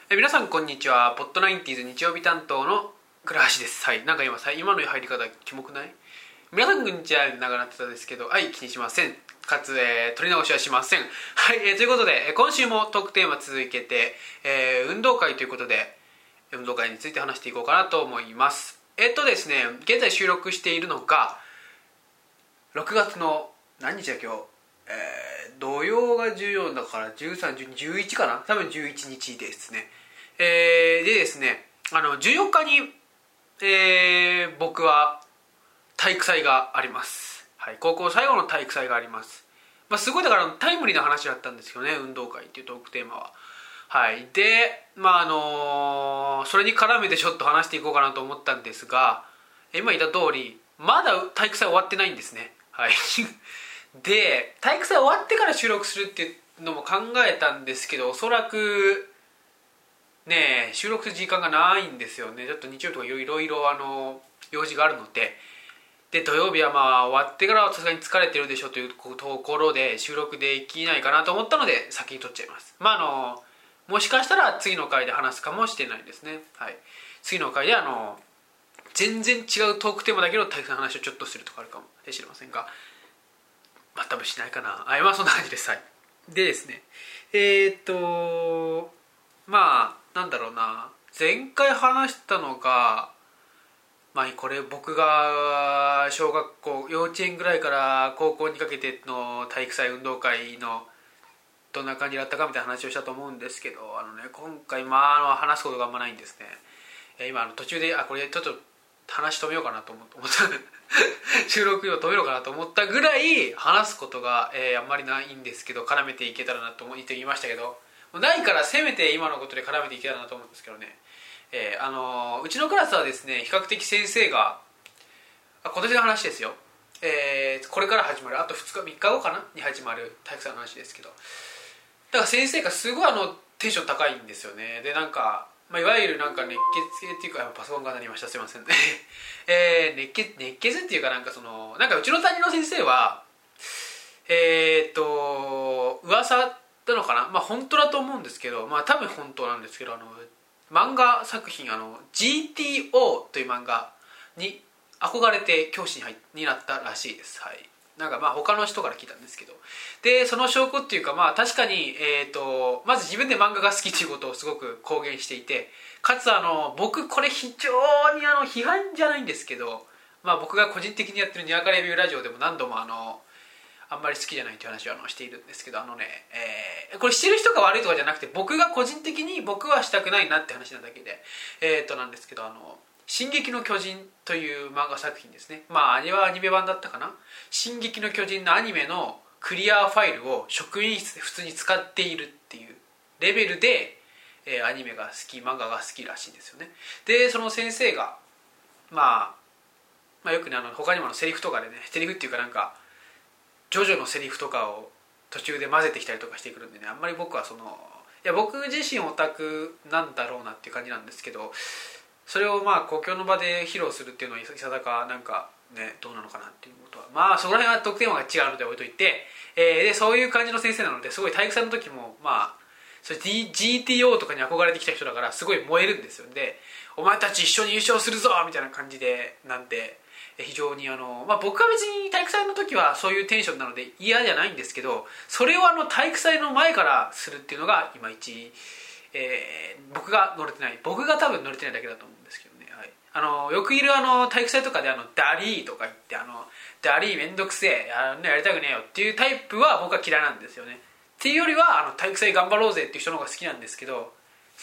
皆さんこんにちは。ポッドナインティーズ日曜日担当の倉橋です。はい、なんか今の入り方キモくない？皆さんこんにちは。長なってたですけど、はい、気にしません。かつ、取り直しはしません。はい、ということで、今週もトークテーマ続けて、運動会ということで、運動会について話していこうかなと思います。ですね、現在収録しているのが6月の何日だ今日。土曜が14だから13、12、11かな、多分11日ですね。でですね、14日に、僕は体育祭があります。はい、高校最後の体育祭があります。すごいだからタイムリーな話だったんですけどね、運動会っていうトークテーマは。はい、で、それに絡めてちょっと話していこうかなと思ったんですが、今言った通りまだ体育祭終わってないんですね。はいで、体育祭終わってから収録するっていうのも考えたんですけど、おそらくね収録する時間がないんですよね。ちょっと日曜とかいろいろ用事があるので、土曜日は終わってからはさすがに疲れてるでしょというところで収録できないかなと思ったので先に撮っちゃいます。もしかしたら次の回で話すかもしれないですね。はい、次の回で全然違うトークテーマだけど体育祭の話をちょっとするとかあるかもしれませんが、多分しないかな。そんな感じです。はい、でですね、なんだろうな、前回話したのが、これ僕が小学校幼稚園ぐらいから高校にかけての体育祭運動会のどんな感じだったかみたいな話をしたと思うんですけど、今回話すことがあんまないんですね。今途中でこれちょっと話止めようかなと思った収録を止めようかなと思ったぐらい話すことが、あんまりないんですけど、絡めていけたらなと言って言いましたけど、ないからせめて今のことで絡めていけたらなと思うんですけどね。うちのクラスはですね、比較的先生が今年の話ですよ、これから始まるあと2日3日後かなに始まる体育祭の話ですけど、だから先生がすごいテンション高いんですよね。でいわゆる熱血系っていうか、パソコンが鳴りました、すいませんね熱血っていうかうちの担任の先生は噂なのかな、本当だと思うんですけど、多分本当なんですけど、漫画作品GTO という漫画に憧れて教師になったらしいです。はい、他の人から聞いたんですけど、でその証拠っていうか、確かに、まず自分で漫画が好きということをすごく公言していて、かつ僕これ非常に批判じゃないんですけど、僕が個人的にやってるにわかレビューラジオでも何度もあんまり好きじゃないという話をしているんですけど、これしてる人が悪いとかじゃなくて、僕が個人的に僕はしたくないなって話なだけで、なんですけど進撃の巨人という漫画作品ですね。あれはアニメ版だったかな。進撃の巨人のアニメのクリアファイルを職員室で普通に使っているっていうレベルで、アニメが好き、漫画が好きらしいんですよね。でその先生がよくね、他にもセリフとかでね、セリフっていうかジョジョのセリフとかを途中で混ぜてきたりとかしてくるんでね、あんまり僕は僕自身オタクなんだろうなっていう感じなんですけど、それを公共の場で披露するっていうのはいささかどうなのかなっていうことは、そこら辺は特典は違うので置いといて、でそういう感じの先生なので、すごい体育祭の時もそれ GTO とかに憧れてきた人だからすごい燃えるんですよ。でお前たち一緒に優勝するぞみたいな感じで非常に僕は別に体育祭の時はそういうテンションなので嫌じゃないんですけど、それを体育祭の前からするっていうのがいまいち、僕が多分乗れてないだけだと思うんですけどね。はい、よくいる体育祭とかでダリーとか言ってダリーめんどくせえ、やりたくねえよっていうタイプは僕は嫌いなんですよね。っていうよりは体育祭頑張ろうぜっていう人の方が好きなんですけど、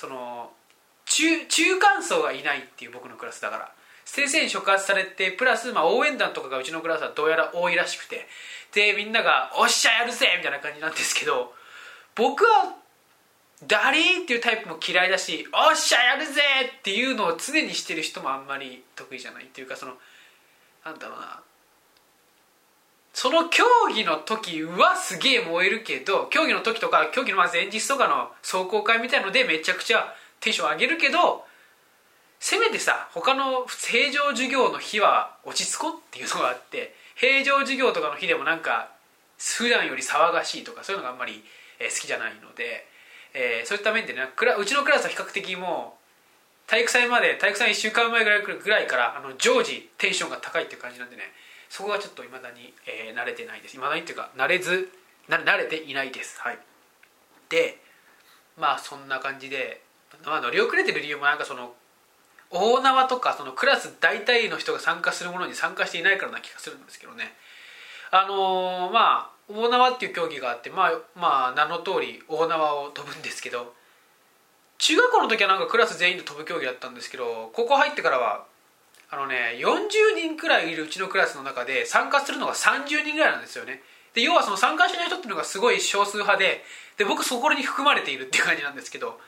中間層がいないっていう僕のクラスだから、先生に触発されてプラス、応援団とかがうちのクラスはどうやら多いらしくて、でみんながおっしゃやるぜみたいな感じなんですけど、僕はダリーっていうタイプも嫌いだし、おっしゃやるぜっていうのを常にしてる人もあんまり得意じゃないっていうか、なんだろうな、その競技の時はすげえ燃えるけど、競技の時とか競技の前日とかの壮行会みたいのでめちゃくちゃテンション上げるけど、せめて他の平常授業の日は落ち着こうっていうのがあって、平常授業とかの日でも普段より騒がしいとかそういうのがあんまり好きじゃないので、 そういった面でねうちのクラスは比較的もう体育祭1週間前ぐらいから常時テンションが高いっていう感じなんでね、そこがちょっと未だに、慣れてないです。未だにっていうか慣れていないです。はい。でまあそんな感じで、乗り遅れてる理由もなんかその大縄とかそのクラス大体の人が参加するものに参加していないからな気がするんですけどね。まあ大縄っていう競技があって、まあ名の通り大縄を飛ぶんですけど、中学校の時はなんかクラス全員で飛ぶ競技だったんですけど、高校入ってからは40人くらいいるうちのクラスの中で参加するのが30人ぐらいなんですよね。で要はその参加しない人っていうのがすごい少数派で、僕そこに含まれているっていう感じなんですけど、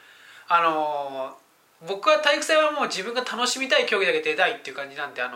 僕は体育祭はもう自分が楽しみたい競技だけ出たいっていう感じなんで、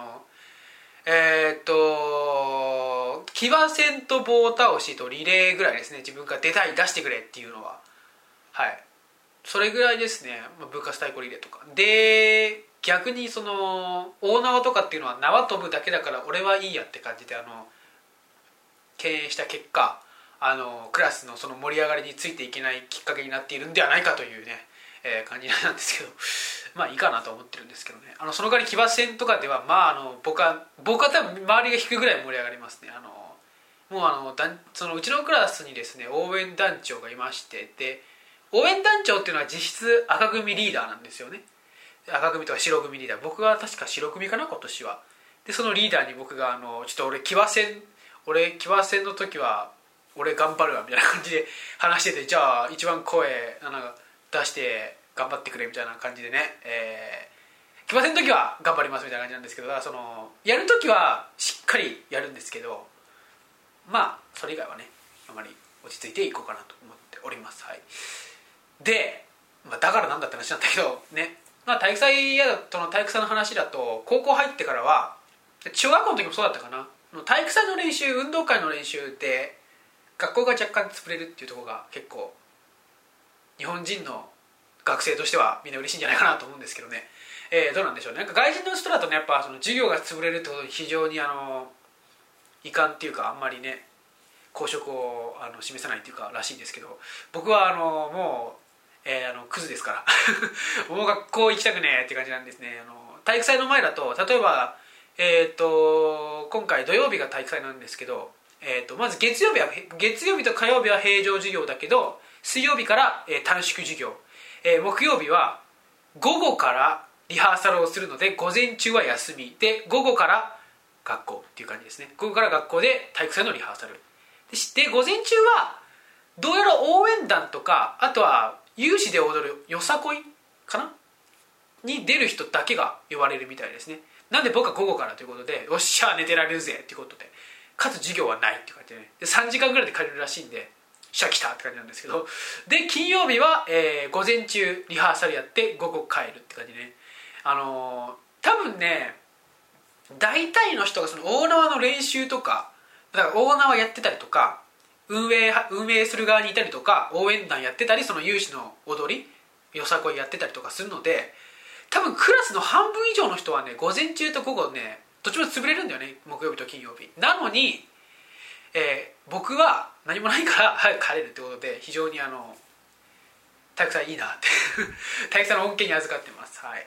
騎馬戦と棒倒しとリレーぐらいですね、自分が出してくれっていうのは。はい、それぐらいですね。部活対抗リレーとかで、逆にその大縄とかっていうのは縄飛ぶだけだから俺はいいやって感じで敬遠した結果、クラスのその盛り上がりについていけないきっかけになっているんではないかというね、感じなんですけど、まあいいかなと思ってるんですけどね。その代わり騎馬戦とかでは僕は多分周りが引くぐらい盛り上がりますね。もうそのうちのクラスにですね応援団長がいまして、で応援団長っていうのは実質赤組リーダーなんですよね。赤組とか白組リーダー、僕は確か白組かな今年は。でそのリーダーに僕がちょっと俺騎馬戦の時は俺頑張るわみたいな感じで話してて、じゃあ一番声出して頑張ってくれみたいな感じでね、騎馬戦の時は頑張りますみたいな感じなんですけど、だからそのやる時はしっかりやるんですけど、まあそれ以外はねあまり落ち着いていこうかなと思っております。はい。で、だからなんだって話なんだけどね、体育祭の話だと、高校入ってからは中学校の時もそうだったかな、体育祭の練習、運動会の練習で学校が若干潰れるっていうところが結構日本人の学生としてはみんな嬉しいんじゃないかなと思うんですけどね。どうなんでしょうね。なんか外人の人だとね、やっぱその授業が潰れるってことに非常に遺憾っていうか、あんまりね公職を示さないっていうからしいですけど、僕はもう、クズですからもう学校行きたくねえって感じなんですね。体育祭の前だと例えば今回土曜日が体育祭なんですけど、まず月曜日と火曜日は平常授業だけど、水曜日から、短縮授業、木曜日は午後からリハーサルをするので午前中は休みで、午後から学校っていう感じですね。午後から学校で体育祭のリハーサルで、午前中はどうやら応援団とか、あとは有志で踊るよさこいかなに出る人だけが呼ばれるみたいですね。なんで僕は午後からということで、よっしゃ寝てられるぜっていうことで、かつ授業はないっていう感じでね、で3時間ぐらいで帰れるらしいんで、しゃ来たって感じなんですけど、で金曜日は、午前中リハーサルやって午後帰るって感じでね、多分ね大体の人がその大縄の練習とか、だから大縄やってたりとか、運営する側にいたりとか、応援団やってたり、その有志の踊りよさこいやってたりとかするので、多分クラスの半分以上の人はね午前中と午後ねどっちも潰れるんだよね、木曜日と金曜日なのに、僕は何もないから早く帰れるってことで、非常に体育祭いいなって体育祭の恩恵に預かってます。はい。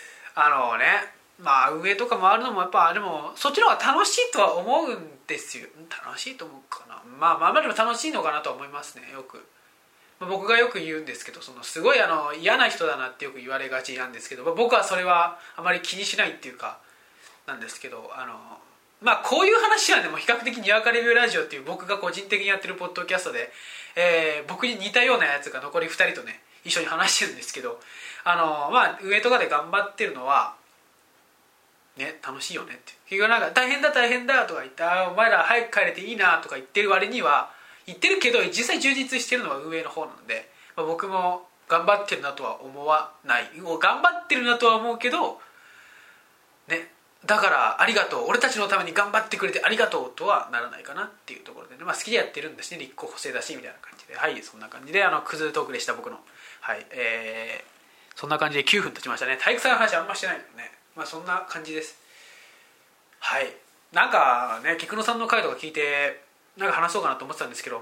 運営とか回るのもやっぱでもそっちの方が楽しいとは思うんですよ。楽しいと思うかな。まあでも楽しいのかなと思いますね。よく僕がよく言うんですけど、すごい嫌な人だなってよく言われがちなんですけど、僕はそれはあまり気にしないっていうかなんですけど、こういう話はねもう比較的にわかレビューラジオっていう僕が個人的にやってるポッドキャストで、僕に似たようなやつが残り2人とね一緒に話してるんですけど、上とかで頑張ってるのはね楽しいよねって、結局なんか大変だとか言って、お前ら早く帰れていいなとか言ってる割には言ってるけど、実際充実してるのは運営の方なので、僕も頑張ってるなとは思わない、頑張ってるなとは思うけどね、だからありがとう、俺たちのために頑張ってくれてありがとうとはならないかなっていうところでね、好きでやってるんだしね、立候補制だしみたいな感じで、はい、そんな感じでクズトークでした僕の。はい、そんな感じで9分経ちましたね。体育祭の話あんましてないのね。そんな感じです。はい。なんかね、菊野さんの回とか聞いてなんか話そうかなと思ってたんですけども、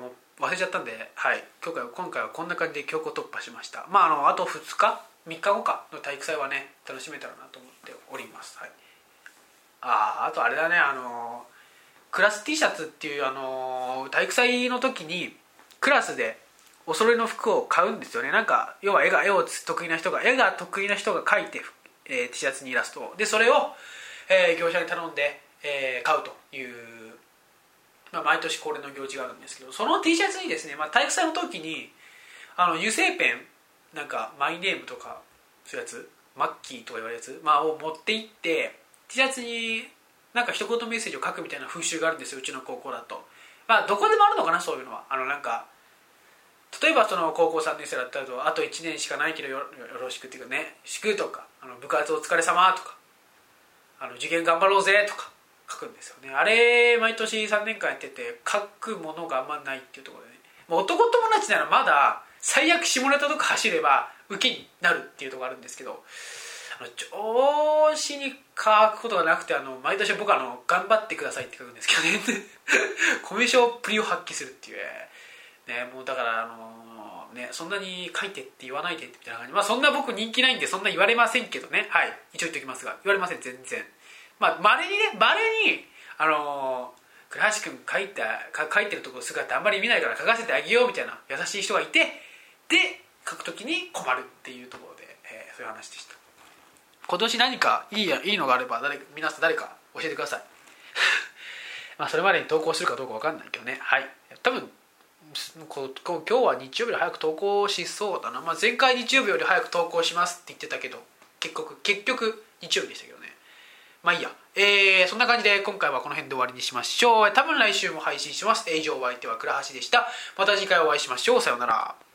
忘れちゃったんで、はい、今回はこんな感じで強行突破しました。あと2日3日後かの体育祭はね楽しめたらなと思っております。はい、あとあれだね、クラス T シャツっていう、体育祭の時にクラスでお揃いの服を買うんですよね。なんか要は絵が得意な人が描いて、T シャツにイラストをでそれを、業者に頼んで、買うという、毎年恒例の行事があるんですけど、その T シャツにですね、体育祭の時に油性ペンなんかマイネームとかそういうやつマッキーとか言われるやつ、を持って行って T シャツになんか一言メッセージを書くみたいな風習があるんですよ、うちの高校だと。どこでもあるのかな、そういうのは。なんか例えばその高校3年生だったらあと1年しかないけどよろしくっていうかね、祝とか部活お疲れ様とか受験頑張ろうぜとか書くんですよね。あれ毎年3年間やってて書くものがあんまないっていうところでね、男友達ならまだ最悪下ネタとか走れば受けになるっていうところあるんですけど、上司に書くことがなくて毎年僕頑張ってくださいって書くんですけどねコミュ障っぷりを発揮するっていうね、もうだからそんなに書いてって言わないでみたいな感じ、そんな僕人気ないんでそんな言われませんけどね、はい、一応言っておきますが言われません全然。まれに倉橋君書いてるところ姿あんまり見ないから書かせてあげようみたいな優しい人がいて、で書くときに困るっていうところで、そういう話でした。今年何かいいのがあれば皆さん誰か教えてくださいそれまでに投稿するかどうか分かんないけどね、はい、多分今日は日曜日より早く投稿しそうだな、前回日曜日より早く投稿しますって言ってたけど結局日曜日でしたけどね。いいや、そんな感じで今回はこの辺で終わりにしましょう。多分来週も配信します。以上お相手は倉橋でした。また次回お会いしましょう。さようなら。